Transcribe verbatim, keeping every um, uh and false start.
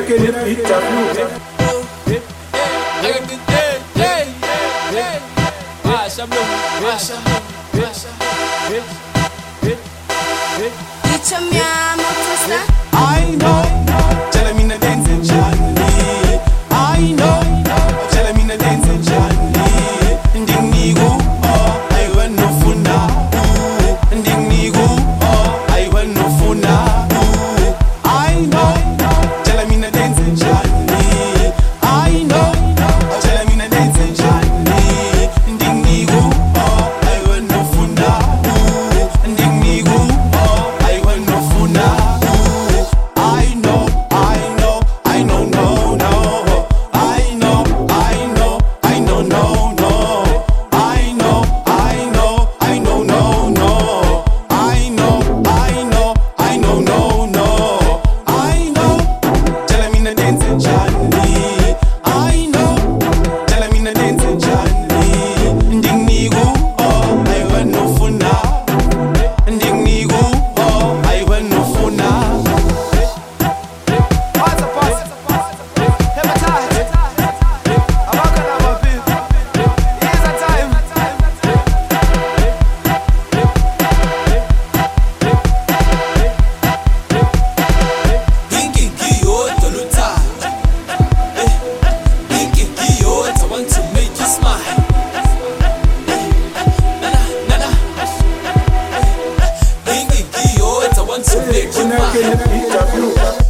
can it beat up? I know, tell me na dancing Johnny. I know, tell me na dancing Johnny. Ndingigu, oh, I want no funa. Ndingigu, oh, I want no funa. I know, tell me na dancing Johnny. I know, tell me na dancing Johnny. Ndingigu, oh, I want no funa. Ndingigu, oh, I want no funa. Can it beat up?